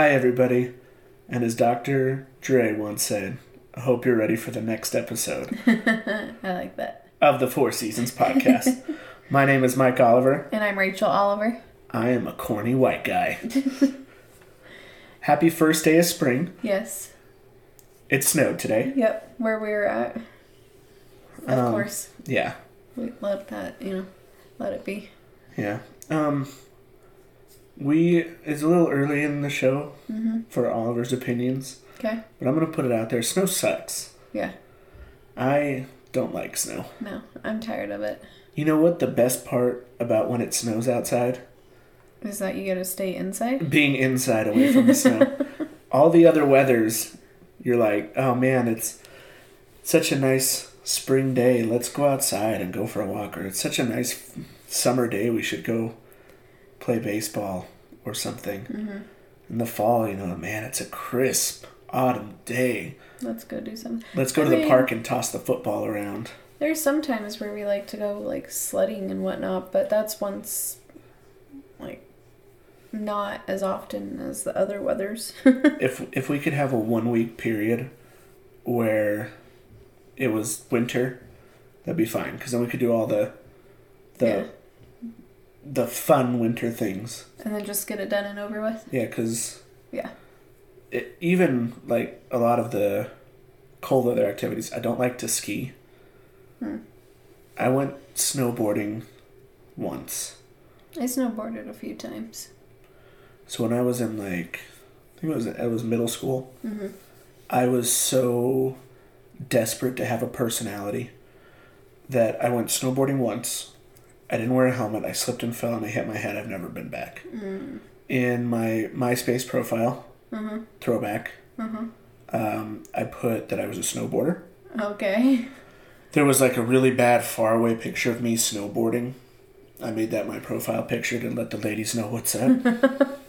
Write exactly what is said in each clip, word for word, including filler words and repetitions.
Hi, everybody. And as Doctor Dre once said, I hope you're ready for the next episode. I like that. Of the Four Seasons podcast. My name is Mike Oliver. And I'm Rachel Oliver. I am a corny white guy. Happy first day of spring. Yes. It snowed today. Yep, where we were at. Of um, course. Yeah. We let that, you know, let it be. Yeah. Um... We, it's a little early in the show mm-hmm. for Oliver's opinions. Okay. But I'm going to put it out there. Snow sucks. Yeah. I don't like snow. No, I'm tired of it. You know what the best part about when it snows outside? Is that you gotta stay inside? Being inside away from the snow. All the other weathers, you're like, oh man, it's such a nice spring day. Let's go outside and go for a walk. Or it's such a nice summer day. We should go play baseball or something. Mm-hmm. In the fall, you know, man, it's a crisp autumn day. Let's go do something. Let's go I to mean, the park and toss the football around. There's some times where we like to go, like, sledding and whatnot, but that's once, like, not as often as the other weathers. if if we could have a one-week period where it was winter, that'd be fine, because then we could do all the the yeah. the fun winter things. And then just get it done and over with? Yeah, because yeah. It, even, like, a lot of the cold weather activities, I don't like to ski. Hmm. I went snowboarding once. I snowboarded a few times. So when I was in, like, I think it was, it was middle school, mm-hmm. I was so desperate to have a personality that I went snowboarding once. I didn't wear a helmet. I slipped and fell and I hit my head. I've never been back. Mm. In my MySpace profile, mm-hmm. throwback, mm-hmm. um, I put that I was a snowboarder. Okay. There was like a really bad faraway picture of me snowboarding. I made that my profile picture to let the ladies know what's up.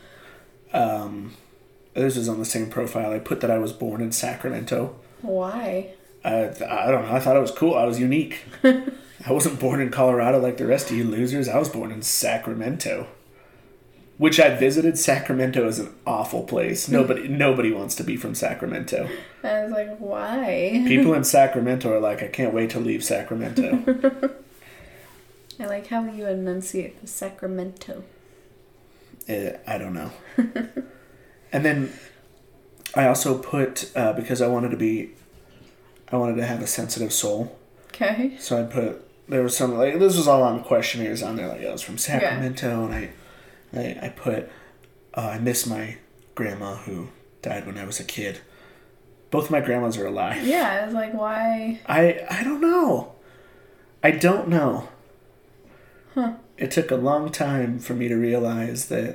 um, this was on the same profile. I put that I was born in Sacramento. Why? I, I don't know. I thought it was cool. I was unique. I wasn't born in Colorado like the rest of you losers. I was born in Sacramento. Which I visited. Sacramento is an awful place. Nobody nobody wants to be from Sacramento. I was like, why? People in Sacramento are like, I can't wait to leave Sacramento. I like how you enunciate the Sacramento. Uh, I don't know. And then I also put, uh, because I wanted to be, I wanted to have a sensitive soul. Okay. So I put, there was some, like, this was all on questionnaires on there, like, I was from Sacramento, yeah. and I, I, I put, uh, I miss my grandma who died when I was a kid. Both my grandmas are alive. Yeah, I was like, why? I, I don't know. I don't know. Huh. It took a long time for me to realize that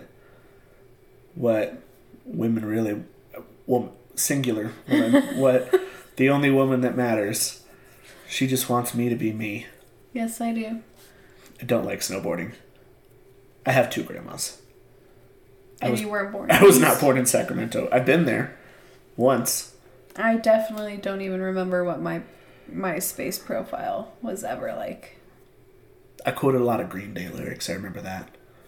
what women really, well, singular woman, what the only woman that matters, she just wants me to be me. Yes, I do. I don't like snowboarding. I have two grandmas. I and was, you weren't born. I was not born in Sacramento. I've been there once. I definitely don't even remember what my MySpace profile was ever like. I quoted a lot of Green Day lyrics. I remember that.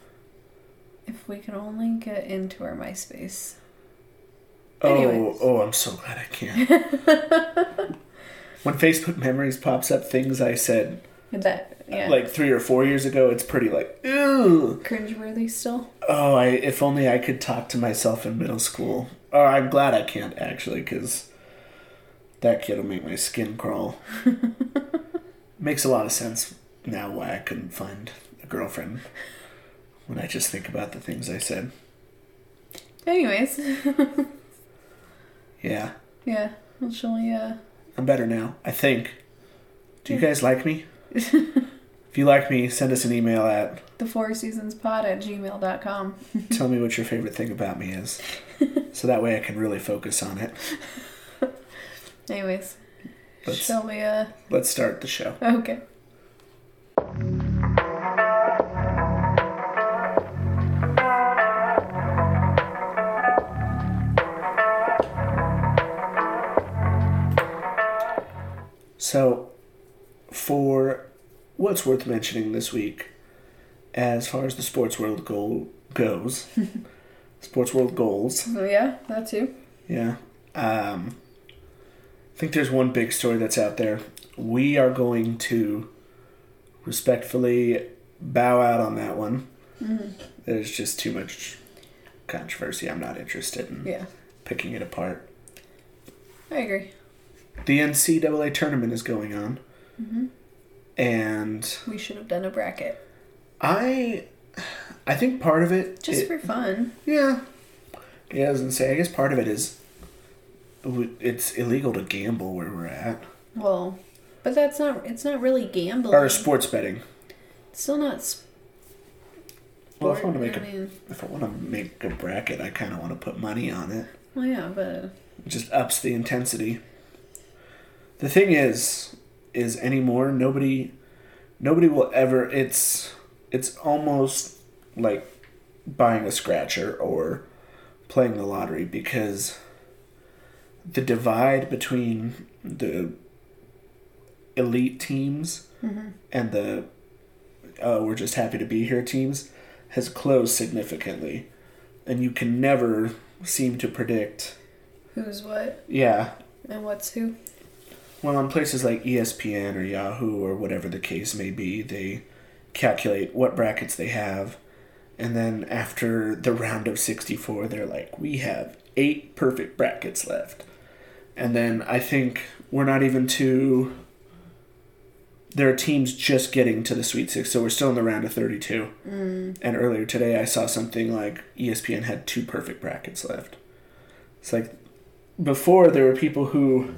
If we could only get into our MySpace. Oh, Anyways. oh, I'm so glad I can't. When Facebook Memories pops up, things I said that, yeah. like three or four years ago, it's pretty like, ew. Cringeworthy still? Oh, I if only I could talk to myself in middle school. Or I'm glad I can't, actually, because that kid will make my skin crawl. Makes a lot of sense now why I couldn't find a girlfriend when I just think about the things I said. Anyways. Yeah. Yeah. Well, shall we, uh... I'm better now, I think. Do you guys like me? If you like me, send us an email at the four seasons pod at gmail dot com. Tell me what your favorite thing about me is. So that way I can really focus on it. Anyways. Let's, shall we, uh... Let's start the show. Okay. So, for what's worth mentioning this week, as far as the sports world go, goes, Sports World goals. Oh, yeah, that too. Yeah. Um, I think there's one big story that's out there. We are going to respectfully bow out on that one. Mm-hmm. There's just too much controversy. I'm not interested in yeah. picking it apart. I agree. The N C double A tournament is going on. Mm-hmm. And we should have done a bracket. I I think part of it... Just it, for fun. Yeah. Yeah, I was going to say, I guess part of it is it's illegal to gamble where we're at. Well, but that's not... It's not really gambling. Or sports betting. It's still not... Sport, well, if I want to make I mean, a, if I want to make a bracket, I kind of want to put money on it. Well, yeah, but... It just ups the intensity. The thing is, is anymore, nobody... Nobody will ever... It's... It's almost like buying a scratcher or playing the lottery, because the divide between the elite teams mm-hmm. and the uh, we're just happy to be here teams has closed significantly, and you can never seem to predict who's what. Yeah. And what's who. Well, on places like E S P N or Yahoo or whatever the case may be, they calculate what brackets they have, and then after the round of sixty-four, they're like, we have eight perfect brackets left. And then I think we're not even to... There are teams just getting to the Sweet Six, so we're still in the round of thirty-two. Mm. And earlier today, I saw something like E S P N had two perfect brackets left. It's like, before there were people who...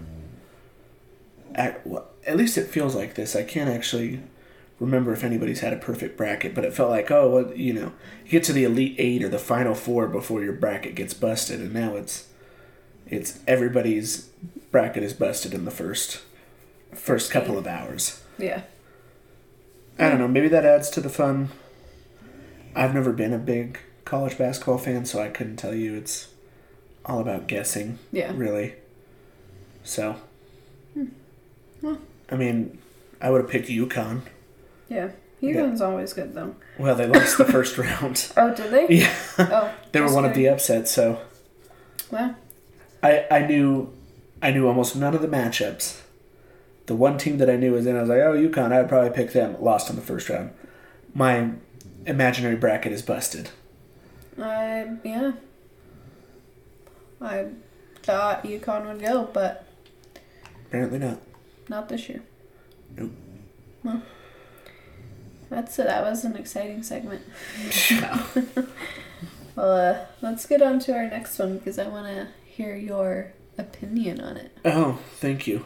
At, well, at least it feels like this. I can't actually... remember if anybody's had a perfect bracket, but it felt like, oh, well, you know, you get to the Elite Eight or the Final Four before your bracket gets busted, and now it's it's everybody's bracket is busted in the first first couple of hours. Yeah. I don't know, maybe that adds to the fun. I've never been a big college basketball fan, so I couldn't tell you. It's all about guessing, yeah, really. So, hmm. Well, I mean, I would have picked UConn. Yeah. UConn's yeah. always good, though. Well, they lost the first round. Oh, did they? Yeah. Oh, they were one good. of the upsets, so... Well. I, I knew I knew almost none of the matchups. The one team that I knew was in, I was like, oh, UConn, I'd probably pick them. Lost in the first round. My imaginary bracket is busted. I, yeah. I thought UConn would go, but... Apparently not. Not this year. Nope. Well... That's it. That was an exciting segment. Well, uh, let's get on to our next one, because I want to hear your opinion on it. Oh, thank you.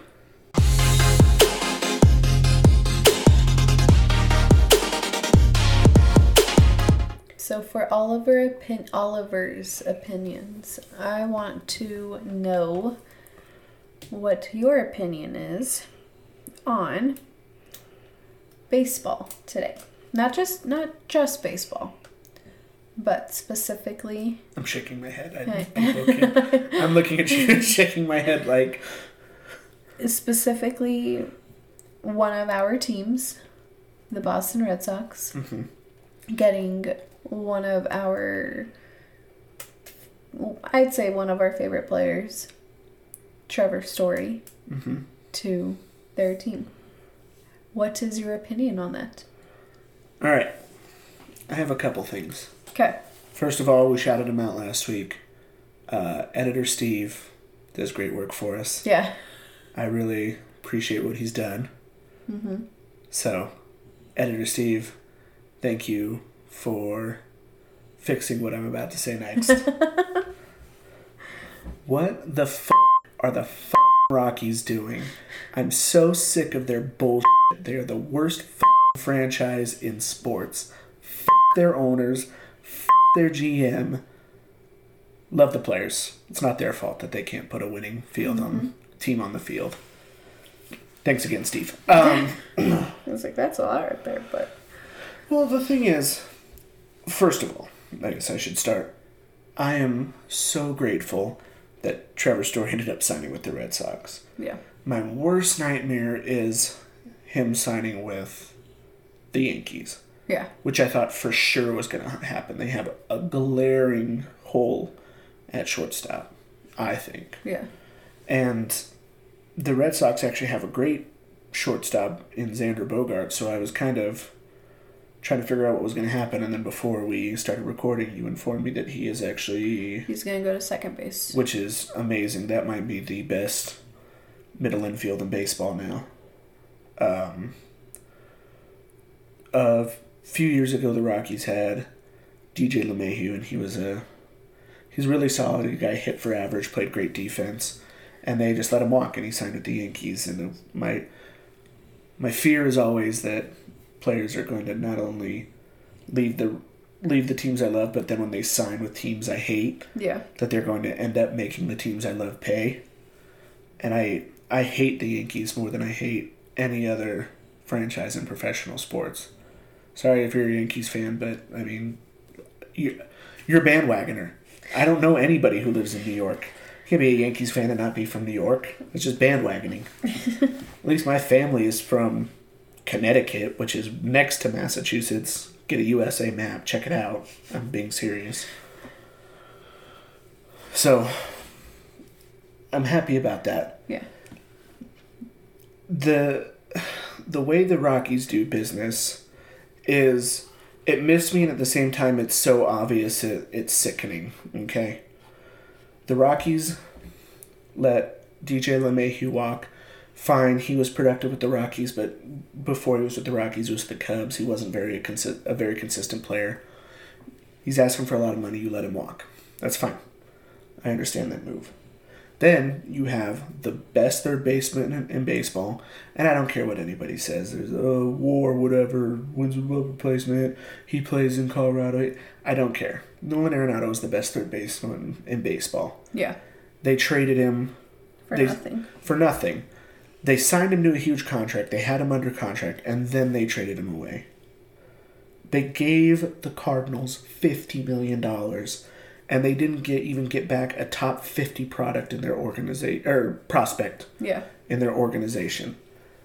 So for Oliver opin- Oliver's opinions, I want to know what your opinion is on baseball today. Not just not just baseball, but specifically... I'm shaking my head. I people can't. I'm looking at you and shaking my head like... Specifically, one of our teams, the Boston Red Sox, mm-hmm. getting one of our... I'd say one of our favorite players, Trevor Story, mm-hmm. to their team. What is your opinion on that? All right. I have a couple things. Okay. First of all, we shouted him out last week. Uh, Editor Steve does great work for us. Yeah. I really appreciate what he's done. Mm-hmm. So, Editor Steve, thank you for fixing what I'm about to say next. What the f*** are the f*** Rockies doing? I'm so sick of their bullshit. They're the worst f*** franchise in sports. F*** their owners. F*** their G M. Love the players. It's not their fault that they can't put a winning field mm-hmm. on team on the field. Thanks again, Steve. Um, I was like, that's a lot right there, but... Well, the thing is, first of all, I guess I should start. I am so grateful that Trevor Story ended up signing with the Red Sox. Yeah. My worst nightmare is him signing with the Yankees. Yeah. Which I thought for sure was going to happen. They have a glaring hole at shortstop, I think. Yeah. And the Red Sox actually have a great shortstop in Xander Bogaerts, so I was kind of trying to figure out what was going to happen, and then before we started recording, you informed me that he is actually... He's going to go to second base. Which is amazing. That might be the best middle infield in baseball now. Um, a few years ago, the Rockies had D J LeMahieu, and he was a he's really solid. A guy hit for average, played great defense, and they just let him walk, and he signed with the Yankees. And my my fear is always that players are going to not only leave the leave the teams I love, but then when they sign with teams I hate, yeah, that they're going to end up making the teams I love pay. And I I hate the Yankees more than I hate any other franchise in professional sports. Sorry if you're a Yankees fan, but I mean, you're, you're a bandwagoner. I don't know anybody who lives in New York. You can be a Yankees fan and not be from New York. It's just bandwagoning. At least my family is from Connecticut, which is next to Massachusetts. Get a U S A map. Check it out. I'm being serious. So, I'm happy about that. Yeah. The the way the Rockies do business is, it miss me, and at the same time it's so obvious it, it's sickening, okay? The Rockies let D J LeMahieu walk. Fine, he was productive with the Rockies, but before he was with the Rockies, he was with the Cubs. He wasn't very a, consi- a very consistent player. He's asking for a lot of money, you let him walk. That's fine. I understand that move. Then you have the best third baseman in, in baseball, and I don't care what anybody says. There's a war, whatever, wins above replacement. He plays in Colorado. I don't care. Nolan Arenado is the best third baseman in baseball. Yeah. They traded him for they, nothing. For nothing. They signed him to a huge contract. They had him under contract, and then they traded him away. They gave the Cardinals fifty million dollars. And they didn't get even get back a top fifty product in their organization or prospect. Yeah. In their organization.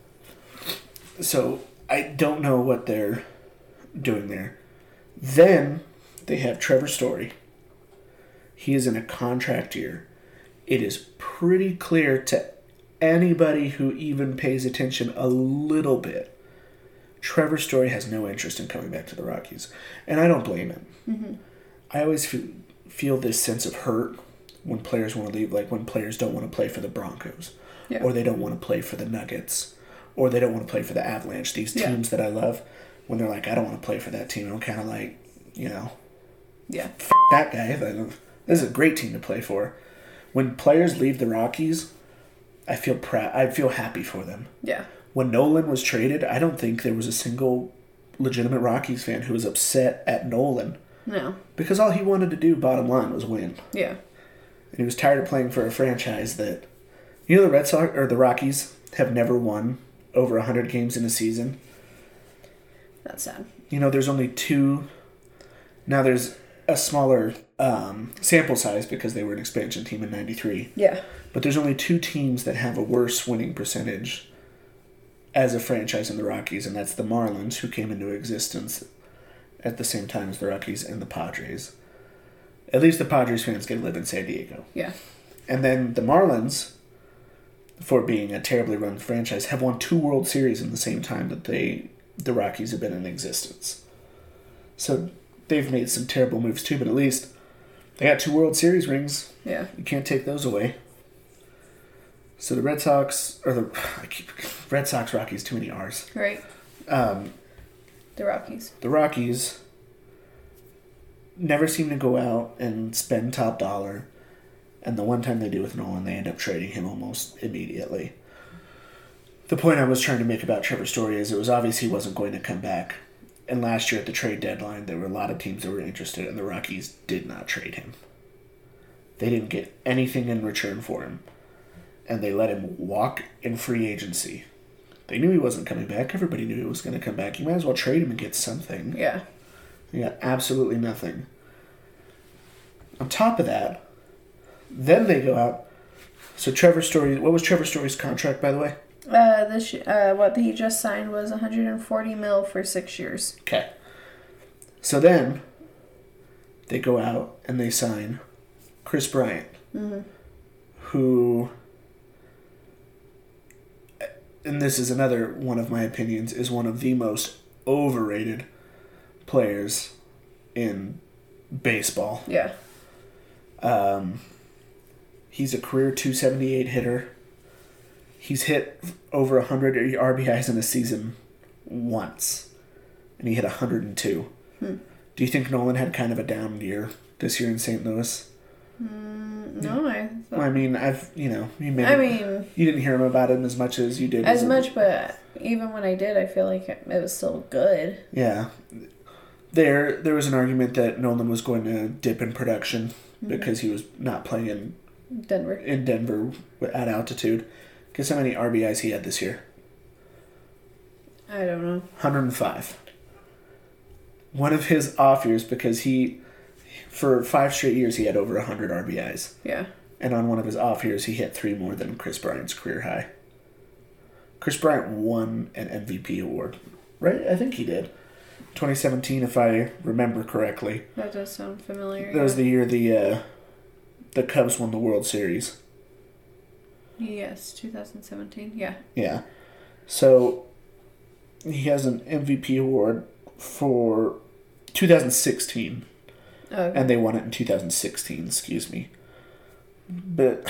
So I don't know what they're doing there. Then they have Trevor Story. He is in a contract year. It is pretty clear to anybody who even pays attention a little bit, Trevor Story has no interest in coming back to the Rockies, and I don't blame him. Mm-hmm. I always feel. feel this sense of hurt when players want to leave, like when players don't want to play for the Broncos, yeah. or they don't want to play for the Nuggets, or they don't want to play for the Avalanche, these teams yeah. that I love, when they're like, I don't want to play for that team, I'm kind of like, you know, yeah, f- that guy, this is a great team to play for. When players leave the Rockies, I feel proud, I feel happy for them. Yeah. When Nolan was traded, I don't think there was a single legitimate Rockies fan who was upset at Nolan. No. Because all he wanted to do, bottom line, was win. Yeah. And he was tired of playing for a franchise that... You know the Red Sox, or the Rockies, have never won over one hundred games in a season? That's sad. You know, there's only two... Now there's a smaller um, sample size because they were an expansion team in ninety-three. Yeah. But there's only two teams that have a worse winning percentage as a franchise in the Rockies, and that's the Marlins, who came into existence at the same time as the Rockies, and the Padres. At least the Padres fans get to live in San Diego. Yeah. And then the Marlins, for being a terribly run franchise, have won two World Series in the same time that they the Rockies have been in existence. So they've made some terrible moves too, but at least they got two World Series rings. Yeah. You can't take those away. So the Red Sox, or the I keep, Red Sox, Rockies, too many R's. Right. Um, the Rockies. The Rockies never seem to go out and spend top dollar. And the one time they do with Nolan, they end up trading him almost immediately. The point I was trying to make about Trevor Story is it was obvious he wasn't going to come back. And last year at the trade deadline, there were a lot of teams that were interested, and the Rockies did not trade him. They didn't get anything in return for him. And they let him walk in free agency. They knew he wasn't coming back. Everybody knew he was going to come back. You might as well trade him and get something. Yeah. You got absolutely nothing. On top of that, then they go out. So Trevor Story, what was Trevor Story's contract, by the way? Uh, this uh, what he just signed was one hundred forty mil for six years. Okay. So then, they go out and they sign Chris Bryant, mm-hmm. who, and this is another one of my opinions, is one of the most overrated players in baseball. Yeah. Um, he's a career two seventy-eight hitter. He's hit over one hundred R B Is in a season once, and he hit one hundred two. Hmm. Do you think Nolan had kind of a down year this year in Saint Louis? Mm, no, I. Well, I mean, I've you know you maybe, I mean, you didn't hear him about him as much as you did. As much, but even when I did, I feel like it was still good. Yeah, there there was an argument that Nolan was going to dip in production mm-hmm. because he was not playing in Denver in Denver at altitude. Guess how many R B Is he had this year? I don't know. one hundred five. One of his off years, because he, for five straight years, he had over one hundred R B Is. Yeah. And on one of his off years, he hit three more than Chris Bryant's career high. Chris Bryant won an M V P award, right? I think he did. twenty seventeen, if I remember correctly. That does sound familiar. That was the year the uh, the Cubs won the World Series. Yes, two thousand seventeen, yeah. Yeah. So, he has an M V P award for two thousand sixteen. Oh, okay. And they won it in two thousand sixteen, excuse me. But,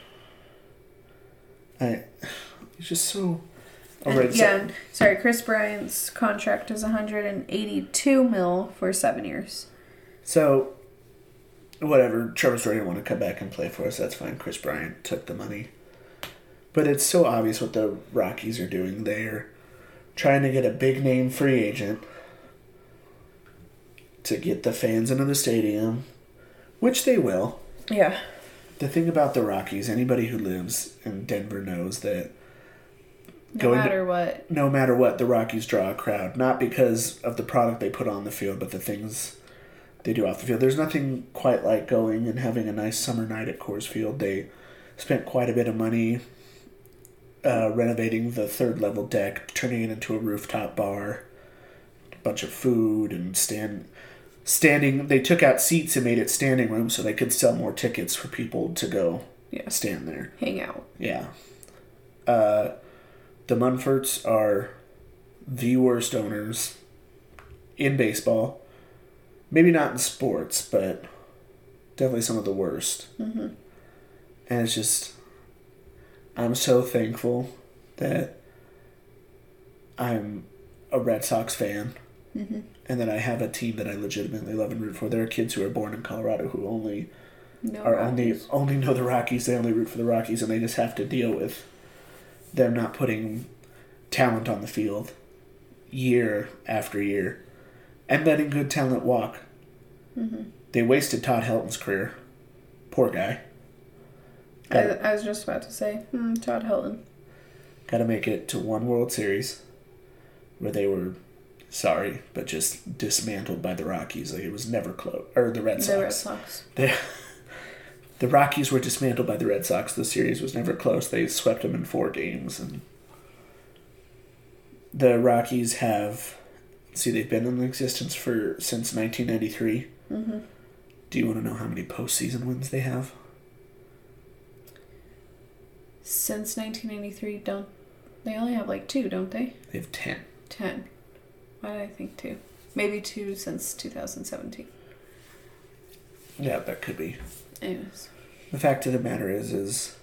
I, it's just so... And, right, yeah, so, sorry, Chris Bryant's contract is one hundred eighty-two mil for seven years. So, whatever, Trevor Story didn't want to come back and play for us, that's fine. Chris Bryant took the money. But it's so obvious what the Rockies are doing. They're trying to get a big name free agent to get the fans into the stadium, which they will. Yeah. The thing about the Rockies, anybody who lives in Denver knows that no matter to, what. No matter what, the Rockies draw a crowd. Not because of the product they put on the field, but the things they do off the field. There's nothing quite like going and having a nice summer night at Coors Field. They spent quite a bit of money uh, renovating the third level deck, turning it into a rooftop bar, a bunch of food and stand standing. They took out seats and made it standing room so they could sell more tickets for people to go yeah. stand there. Hang out. Yeah. Uh, the Munforts are the worst owners in baseball. Maybe not in sports, but definitely some of the worst. Mm-hmm. And it's just, I'm so thankful that I'm a Red Sox fan mm-hmm. and that I have a team that I legitimately love and root for. There are kids who are born in Colorado who only no are only only know the Rockies. They only root for the Rockies, and they just have to deal with them not putting talent on the field year after year and letting good talent walk. Mm-hmm. They wasted Todd Helton's career. Poor guy. I, I was just about to say, hmm, Todd Helton. Got to make it to one World Series where they were, sorry, but just dismantled by the Rockies. Like, it was never close. Or the Red Sox. The Red Sox. They, the Rockies were dismantled by the Red Sox. The series was never close. They swept them in four games. And the Rockies have, see, they've been in existence for since nineteen ninety-three. Mm-hmm. Do you want to know how many postseason wins they have? Since nineteen ninety-three, don't they only have like two, don't they? They have ten. Ten. Why did I think two? Maybe two since two thousand seventeen. Yeah, that could be. Anyways. The fact of the matter is, is,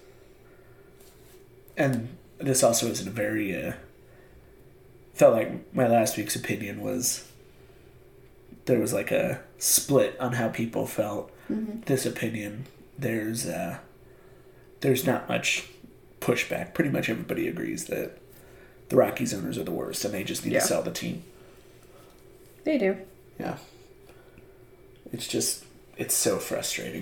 and this also isn't a very, uh, felt like my last week's opinion was, there was like a split on how people felt. Mm-hmm. This opinion, there's, uh, there's not much pushback. Pretty much everybody agrees that the Rockies owners are the worst and they just need yeah. to sell the team. They do. Yeah. It's just, it's so frustrating.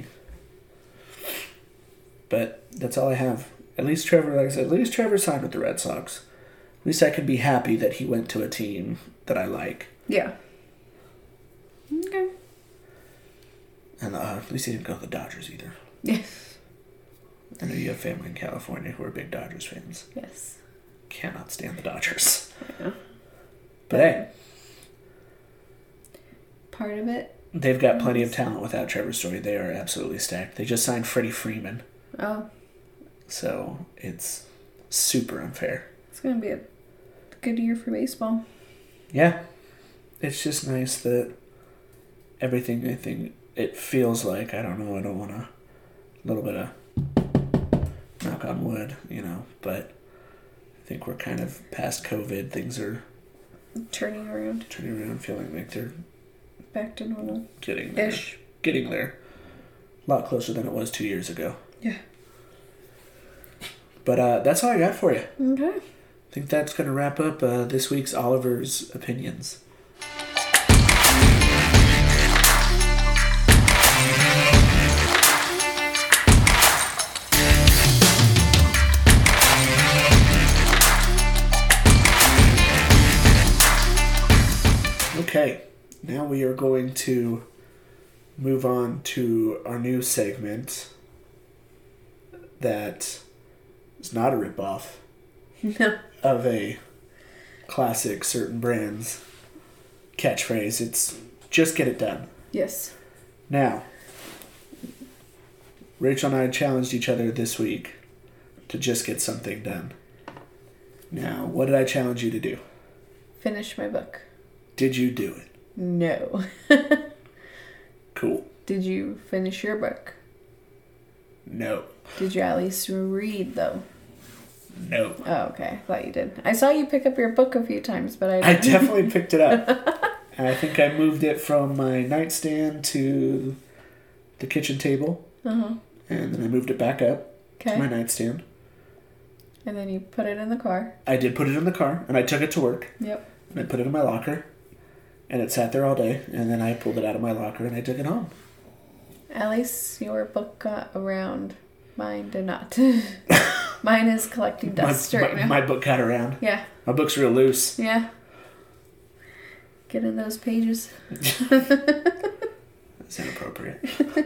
But that's all I have. At least Trevor, like I said, at least Trevor signed with the Red Sox. At least I can be happy that he went to a team that I like. Yeah. Okay. And uh, at least he didn't go to the Dodgers either. Yes. I know you have family in California who are big Dodgers fans. Yes. Cannot stand the Dodgers. Yeah. But hey. Part of it They've got plenty of talent without Trevor Story. They are absolutely stacked. They just signed Freddie Freeman. Oh. So it's super unfair. It's going to be a good year for baseball. Yeah. It's just nice that everything, I think, it feels like, I don't know, I don't want to, a little bit of knock on wood, you know, but I think we're kind of past COVID. Things are turning around. Turning around, feeling like they're back to normal. Getting there. Ish. Getting there. A lot closer than it was two years ago. Yeah. But uh, that's all I got for you. Okay. I think that's going to wrap up uh, this week's Oliver's Opinions. Okay, now we are going to move on to our new segment that is not a ripoff no. of a classic Certain Brands catchphrase. It's just get it done. Yes. Now, Rachel and I challenged each other this week to just get something done. Now, what did I challenge you to do? Finish my book. Did you do it? No. Cool. Did you finish your book? No. Did you at least read, though? No. Oh, okay. I thought you did. I saw you pick up your book a few times, but I I didn't. definitely picked it up. I think I moved it from my nightstand to the kitchen table. Uh-huh. And then I moved it back up okay. to my nightstand. And then you put it in the car. I did put it in the car, and I took it to work. Yep. And I put it in my locker. And it sat there all day, and then I pulled it out of my locker and I took it home. At least your book got around. Mine did not. Mine is collecting dust my, right my, now. My book got around. Yeah. My book's real loose. Yeah. Get in those pages. That's inappropriate.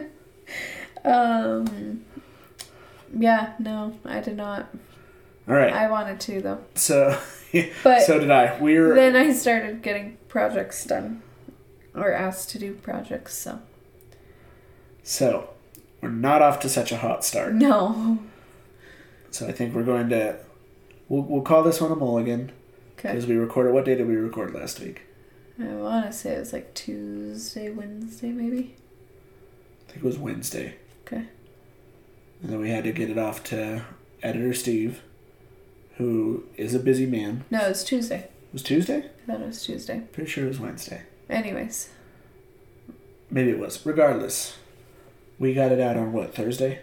um. Yeah, no, I did not. All right. I wanted to, though. So, but so did I. We're then I started getting projects done. Or asked to do projects, so. So, we're not off to such a hot start. No. So I think we're going to... We'll, we'll call this one a mulligan. Okay. Because we recorded... What day did we record last week? I want to say it was like Tuesday, Wednesday, maybe? I think it was Wednesday. Okay. And then we had to get it off to editor Steve, who is a busy man. No, it was Tuesday. It was Tuesday? I thought it was Tuesday. Pretty sure it was Wednesday. Anyways. Maybe it was. Regardless, we got it out on what, Thursday?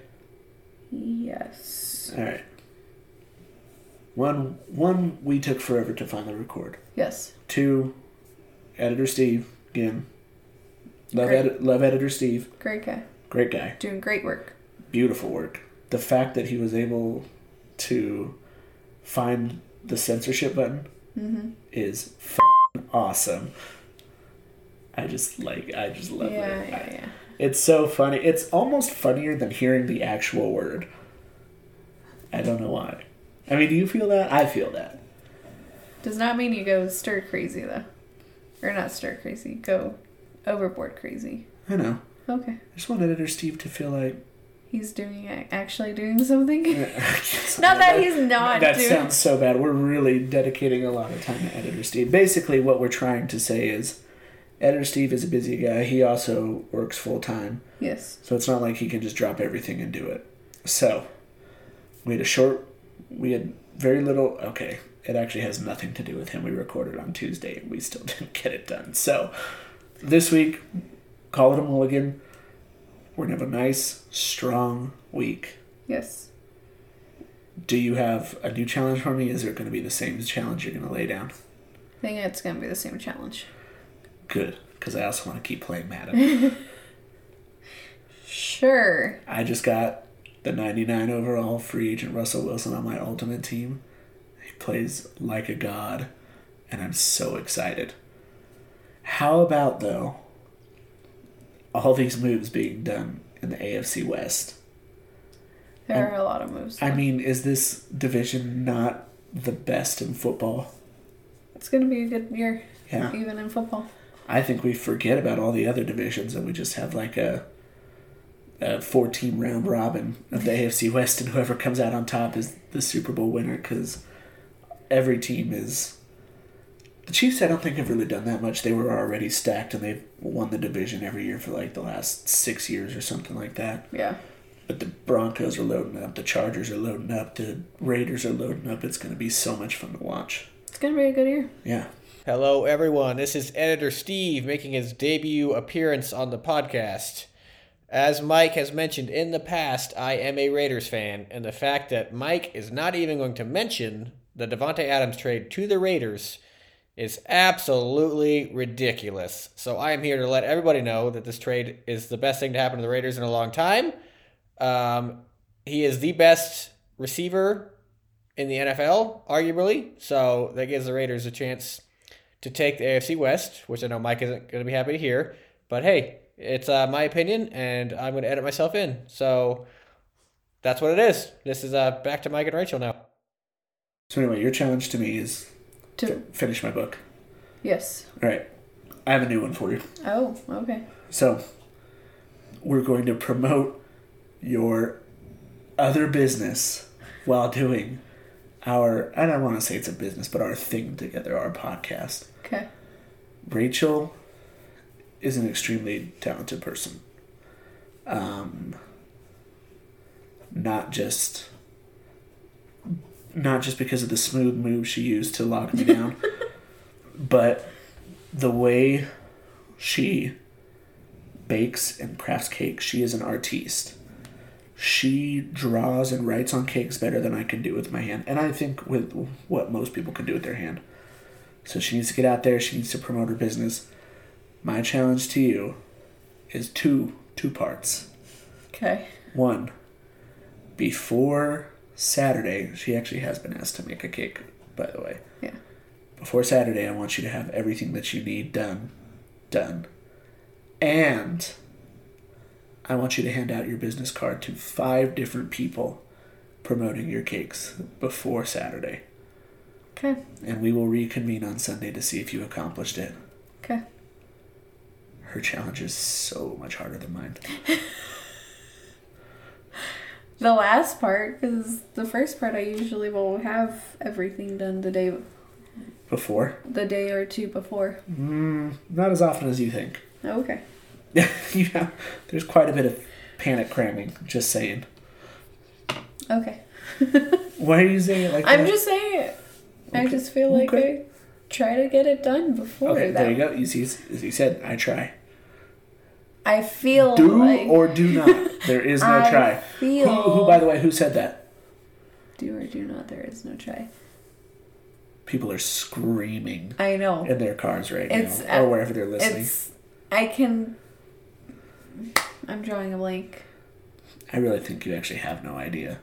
Yes. All right. One, one we took forever to finally record. Yes. Two, editor Steve, again. Love, edi- love editor Steve. Great guy. Great guy. Doing great work. Beautiful work. The fact that he was able to find the censorship button mm-hmm. is f***ing awesome. I just like, I just love yeah, it. Yeah, yeah, It's so funny. It's almost funnier than hearing the actual word. I don't know why. I mean, do you feel that? I feel that. Does not mean you go stir crazy, though. Or not stir crazy. Go overboard crazy. I know. Okay. I just want editor Steve to feel like... He's doing, actually doing something? not that he's not That doing... sounds so bad. We're really dedicating a lot of time to editor Steve. Basically, what we're trying to say is... Editor Steve is a busy guy. He also works full-time. Yes. So it's not like he can just drop everything and do it. So, we had a short... We had very little... Okay, it actually has nothing to do with him. We recorded on Tuesday, and we still didn't get it done. So, this week, call it a mulligan. We're going to have a nice, strong week. Yes. Do you have a new challenge for me? Is it going to be the same challenge you're going to lay down? I think it's going to be the same challenge. Good, because I also want to keep playing Madden. Sure. I just got the ninety-nine overall free agent Russell Wilson on my ultimate team. He plays like a god, and I'm so excited. How about, though, all these moves being done in the A F C West? There and, are a lot of moves. Though. I mean, is this division not the best in football? It's going to be a good year. Yeah. Even in football. I think we forget about all the other divisions and we just have like a a four-team round robin of the A F C West, and whoever comes out on top is the Super Bowl winner, because every team is... The Chiefs, I don't think, have really done that much. They were already stacked, and they've won the division every year for like the last six years or something like that. Yeah. But the Broncos are loading up, the Chargers are loading up, the Raiders are loading up. It's going to be so much fun to watch. It's going to be a good year. Yeah. Hello, everyone. This is Editor Steve making his debut appearance on the podcast. As Mike has mentioned in the past, I am a Raiders fan, and the fact that Mike is not even going to mention the Davante Adams trade to the Raiders is absolutely ridiculous. So I am here to let everybody know that this trade is the best thing to happen to the Raiders in a long time. Um, he is the best receiver in the N F L, arguably, so that gives the Raiders a chance to take the A F C West, which I know Mike isn't going to be happy to hear. But hey, it's uh, my opinion, and I'm going to edit myself in. So that's what it is. This is uh, back to Mike and Rachel now. So anyway, your challenge to me is To to finish my book. Yes. All right. I have a new one for you. Oh, okay. So we're going to promote your other business while doing our, I don't want to say it's a business, but our thing together, our podcast. Okay. Rachel is an extremely talented person. Um, not just, not just because of the smooth move she used to lock me down, but the way she bakes and crafts cake. She is an artiste. She draws and writes on cakes better than I can do with my hand, and I think with what most people can do with their hand. So she needs to get out there. She needs to promote her business. My challenge to you is two two parts. Okay. One, before Saturday, she actually has been asked to make a cake, by the way. Yeah. Before Saturday, I want you to have everything that you need done, done. And I want you to hand out your business card to five different people promoting your cakes before Saturday. Okay. And we will reconvene on Sunday to see if you accomplished it. Okay. Her challenge is so much harder than mine. The last part, because the first part I usually will have everything done the day, Before? the day or two before. Mm, not as often as you think. Okay. Yeah, there's quite a bit of panic cramming, just saying. Okay. Why are you saying it like I'm that? just saying it. I Okay. just feel like Okay. I try to get it done before Okay, that. there you go. You see, as you said, I try. I feel Do like or do not. There is no I try. feel Who, who, by the way, who said that? do or do not. There is no try. People are screaming I know. in their cars right It's now, or wherever they're listening. It's. I can. I'm drawing a blank. I really think you actually have no idea.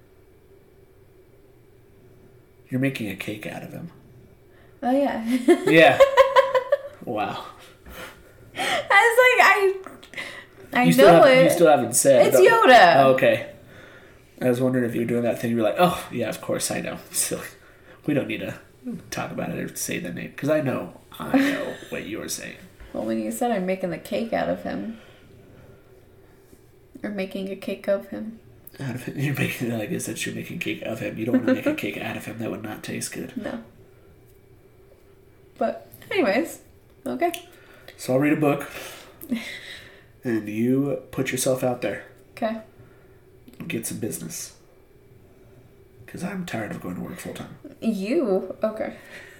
You're making a cake out of him. Oh yeah. Yeah. Wow. I was like, I. I You still, know have, it. you still haven't said. It's though. Yoda. Oh, okay. I was wondering if you were doing that thing. You were like, oh, yeah, of course, I know. So we don't need to talk about it or say the name. Because I know, I know what you were saying. Well, when you said I'm making the cake out of him, or making a cake of him. Out of it. You're making, like I said, you're making cake of him. You don't want to make a cake out of him. That would not taste good. No. But, anyways, okay. So I'll read a book. And you put yourself out there. Okay. Get some business. Because I'm tired of going to work full time. You? Okay.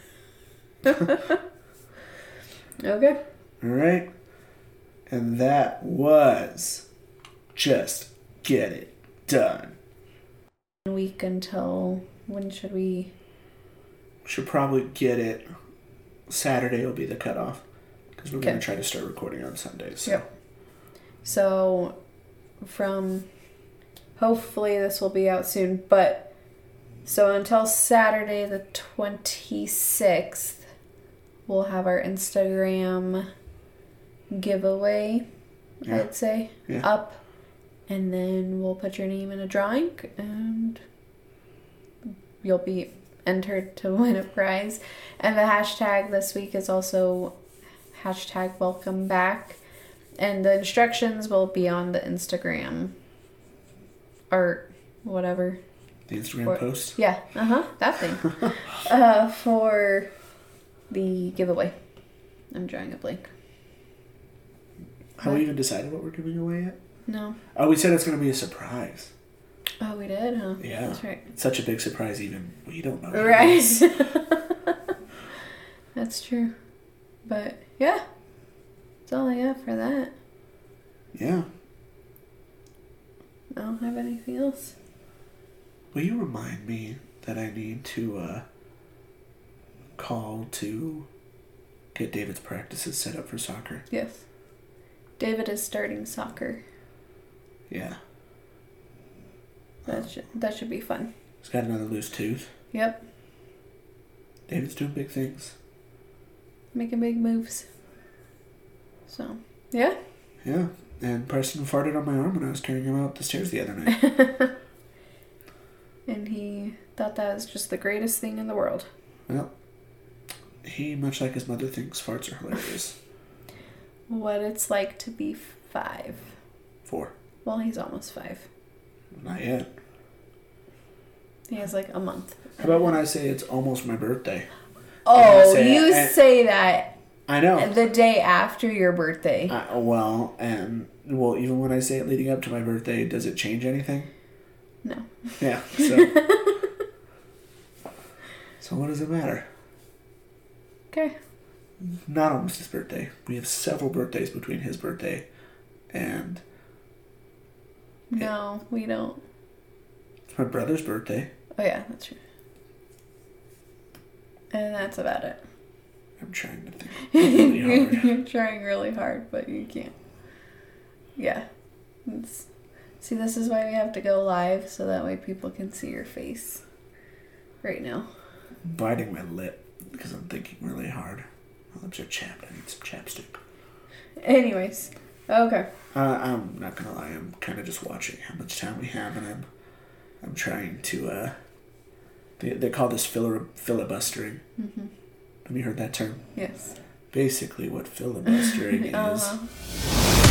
Okay. All right. And that was Just Get It Done. Week until when should we? Should probably get it. Saturday will be the cutoff. Because we're going Okay. to try to start recording on Sundays. So. Yep. So, from hopefully this will be out soon, but so until Saturday the twenty-sixth, we'll have our Instagram giveaway, Yeah. I'd say, Yeah. up, and then we'll put your name in a drawing, and you'll be entered to win a prize. And the hashtag this week is also hashtag welcome back. And the instructions will be on the Instagram art, whatever. The Instagram for, post? Yeah, uh-huh, that thing. uh, for the giveaway. I'm drawing a blank. Have we even decided what we're giving away yet? No. Oh, we said it's going to be a surprise. Oh, we did, huh? Yeah. That's right. It's such a big surprise, even we don't know. Right. That's true. But, yeah. That's all I have for that. Yeah. I don't have anything else. Will you remind me that I need to uh, call to get David's practices set up for soccer? Yes. David is starting soccer. Yeah. That should, that should be fun. He's got another loose tooth. Yep. David's doing big things. Making big moves. So, yeah. Yeah. And Preston farted on my arm when I was carrying him out the stairs the other night. And he thought that was just the greatest thing in the world. Well, he, much like his mother, thinks farts are hilarious. What it's like to be five. Four. Well, he's almost five. Not yet. He has like a month. How about when I say it's almost my birthday? Oh, say you it, say that I know. the day after your birthday. Uh, well, and well, even when I say it leading up to my birthday, does it change anything? No. Yeah. So, so what does it matter? Okay. Not almost his birthday. We have several birthdays between his birthday and No, we don't. it's my brother's birthday. Oh, yeah, that's true. And that's about it. I'm trying to think really hard. You're trying really hard, but you can't. Yeah. It's, see, this is why we have to go live, so that way people can see your face right now. I'm biting my lip because I'm thinking really hard. My lips are chapped. I need some chapstick. Anyways. Okay. Uh, I'm not gonna lie. I'm kind of just watching how much time we have, and I'm, I'm trying to. Uh, they they call this filler, filibustering. Mm-hmm. Have you heard that term? Yes. Basically, what filibustering uh-huh. is